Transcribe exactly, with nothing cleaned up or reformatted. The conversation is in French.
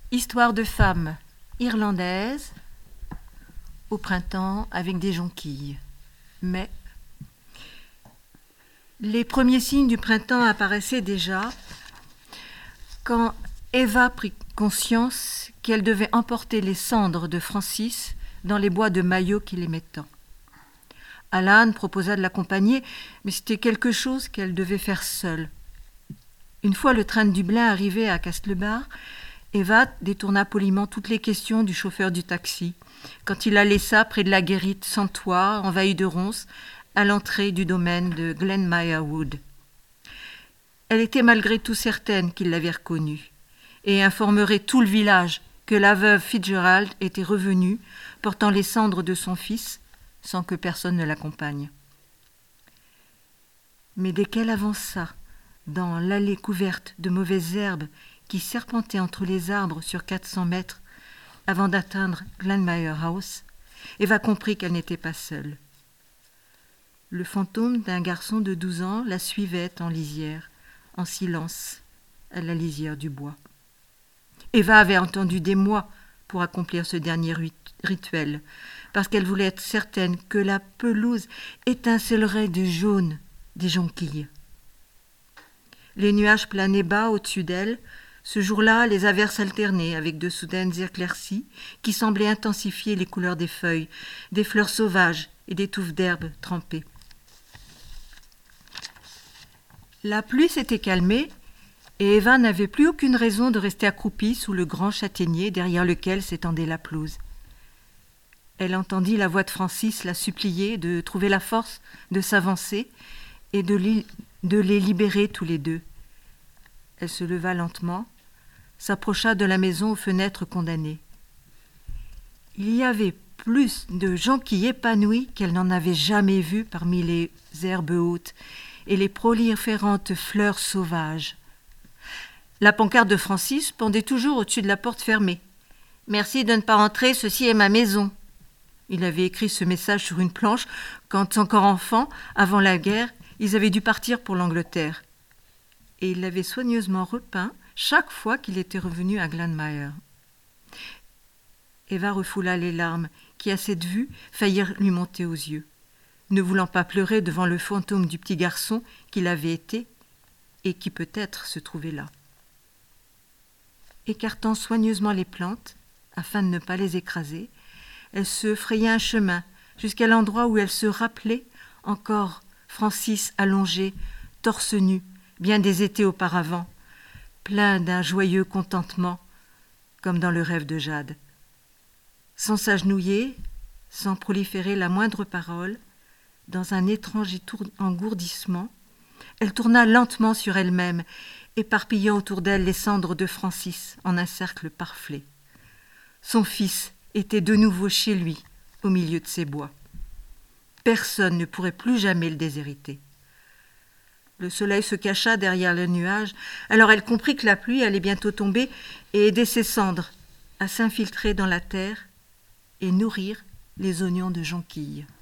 Histoire de femme irlandaise au printemps avec des jonquilles. Mais les premiers signes du printemps apparaissaient déjà quand Eva prit conscience qu'elle devait emporter les cendres de Francis dans les bois de Mayo qu'il aimait tant. Alan proposa de l'accompagner, mais c'était quelque chose qu'elle devait faire seule. Une fois le train de Dublin arrivé à Castlebar, Eva détourna poliment toutes les questions du chauffeur du taxi, quand il la laissa près de la guérite sans toit, envahie de ronces, à l'entrée du domaine de Glenmire Wood. Elle était malgré tout certaine qu'il l'avait reconnue, et informerait tout le village que la veuve Fitzgerald était revenue, portant les cendres de son fils, sans que personne ne l'accompagne. Mais dès qu'elle avança dans l'allée couverte de mauvaises herbes qui serpentait entre les arbres sur quatre cents mètres avant d'atteindre Glenmire House, Eva comprit qu'elle n'était pas seule. Le fantôme d'un garçon de douze ans la suivait en lisière, en silence, à la lisière du bois. Eva avait attendu des mois pour accomplir ce dernier rituel, parce qu'elle voulait être certaine que la pelouse étincellerait de jaune des jonquilles. Les nuages planaient bas au-dessus d'elle. Ce jour-là, les averses alternaient avec de soudaines éclaircies qui semblaient intensifier les couleurs des feuilles, des fleurs sauvages et des touffes d'herbes trempées. La pluie s'était calmée et Eva n'avait plus aucune raison de rester accroupie sous le grand châtaignier derrière lequel s'étendait la pelouse. Elle entendit la voix de Francis la supplier de trouver la force de s'avancer et de, li- de les libérer tous les deux. Elle se leva lentement, s'approcha de la maison aux fenêtres condamnées. Il y avait plus de jonquilles épanouies qu'elle n'en avait jamais vues parmi les herbes hautes et les proliférantes fleurs sauvages. La pancarte de Francis pendait toujours au-dessus de la porte fermée. « Merci de ne pas entrer, ceci est ma maison ». Il avait écrit ce message sur une planche quand, encore enfants, avant la guerre, ils avaient dû partir pour l'Angleterre. Et il l'avait soigneusement repeint chaque fois qu'il était revenu à Glenmire. Eva refoula les larmes qui, à cette vue, faillirent lui monter aux yeux, ne voulant pas pleurer devant le fantôme du petit garçon qu'il avait été et qui peut-être se trouvait là. Écartant soigneusement les plantes, afin de ne pas les écraser, elle se fraya un chemin jusqu'à l'endroit où elle se rappelait encore Francis allongé, torse nu, bien des étés auparavant, plein d'un joyeux contentement, comme dans le rêve de Jade. Sans s'agenouiller, sans proliférer la moindre parole, dans un étrange engourdissement, elle tourna lentement sur elle-même, éparpillant autour d'elle les cendres de Francis en un cercle parfait. Son fils était de nouveau chez lui, au milieu de ses bois. Personne ne pourrait plus jamais le déshériter. Le soleil se cacha derrière le nuage, alors elle comprit que la pluie allait bientôt tomber et aider ses cendres à s'infiltrer dans la terre et nourrir les oignons de jonquille.